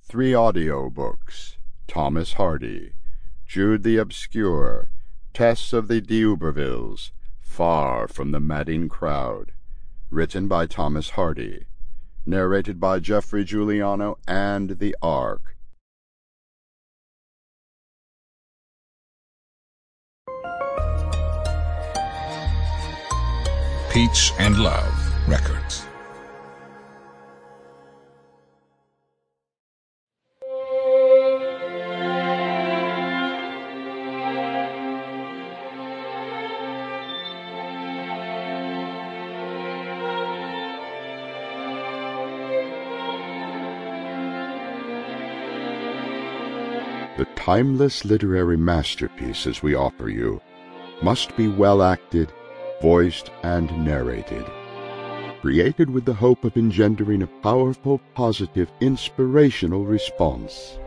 3 audiobooks: Thomas Hardy, Jude the Obscure, Tess of the D'Urbervilles, Far from the Madding Crowd. Written by Thomas Hardy. Narrated by Jeffrey Giuliano and The Ark. Peach and Love Records. The timeless literary masterpieces we offer you must be well acted, voiced, and narrated. Created with the hope of engendering a powerful, positive, inspirational response.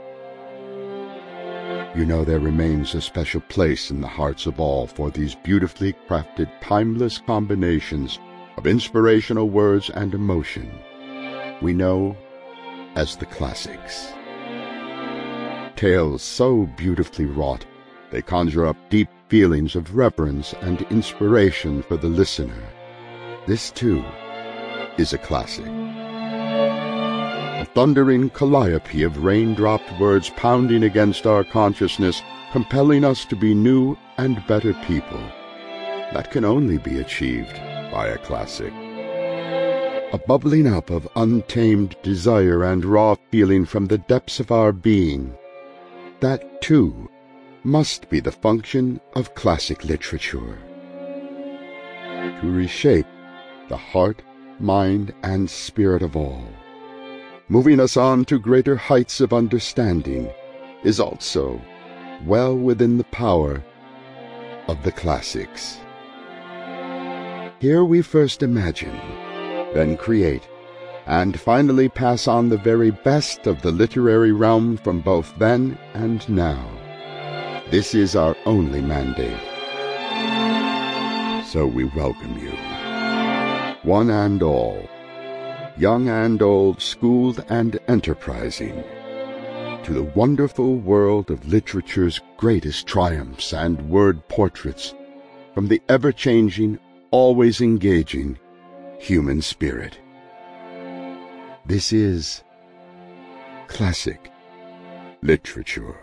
You know there remains a special place in the hearts of all for these beautifully crafted, timeless combinations of inspirational words and emotion we know as the classics. Tales so beautifully wrought, they conjure up deep feelings of reverence and inspiration for the listener. This, too, is a classic. A thundering calliope of rain-dropped words pounding against our consciousness, compelling us to be new and better people. That can only be achieved by a classic. A bubbling up of untamed desire and raw feeling from the depths of our being. That, too, must be the function of classic literature. To reshape the heart, mind, and spirit of all, moving us on to greater heights of understanding, is also well within the power of the classics. Here we first imagine, then create, and finally pass on the very best of the literary realm from both then and now. This is our only mandate. So we welcome you, one and all, young and old, schooled and enterprising, to the wonderful world of literature's greatest triumphs and word portraits from the ever-changing, always engaging human spirit. This is classic literature.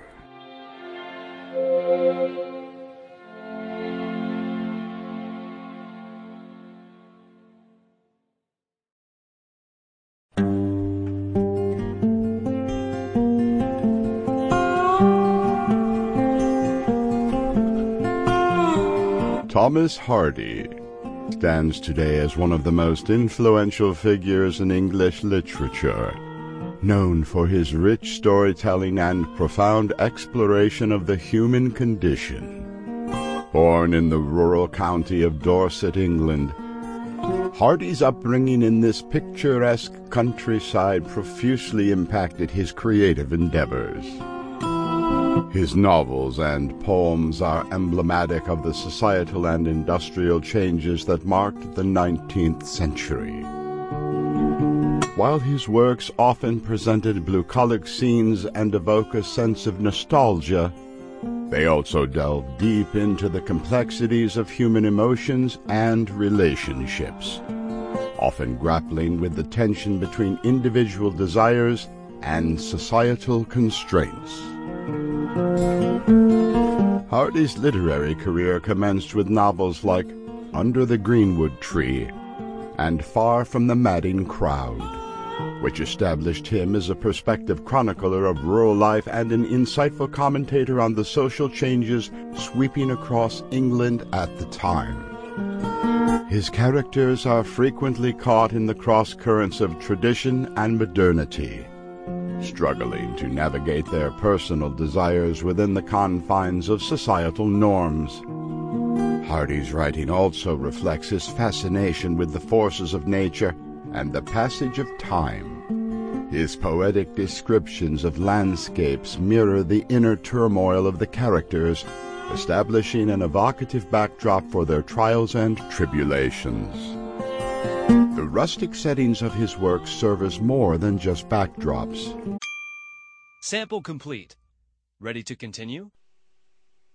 Thomas Hardy stands today as one of the most influential figures in English literature, known for his rich storytelling and profound exploration of the human condition. Born in the rural county of Dorset, England, Hardy's upbringing in this picturesque countryside profusely impacted his creative endeavors. His novels and poems are emblematic of the societal and industrial changes that marked the 19th century. While his works often presented bucolic scenes and evoke a sense of nostalgia, they also delve deep into the complexities of human emotions and relationships, often grappling with the tension between individual desires and societal constraints. Hardy's literary career commenced with novels like Under the Greenwood Tree and Far from the Madding Crowd, which established him as a prospective chronicler of rural life and an insightful commentator on the social changes sweeping across England at the time. His characters are frequently caught in the cross-currents of tradition and modernity, struggling to navigate their personal desires within the confines of societal norms. Hardy's writing also reflects his fascination with the forces of nature and the passage of time. His poetic descriptions of landscapes mirror the inner turmoil of the characters, establishing an evocative backdrop for their trials and tribulations. The rustic settings of his works serve as more than just backdrops. Sample complete. Ready to continue?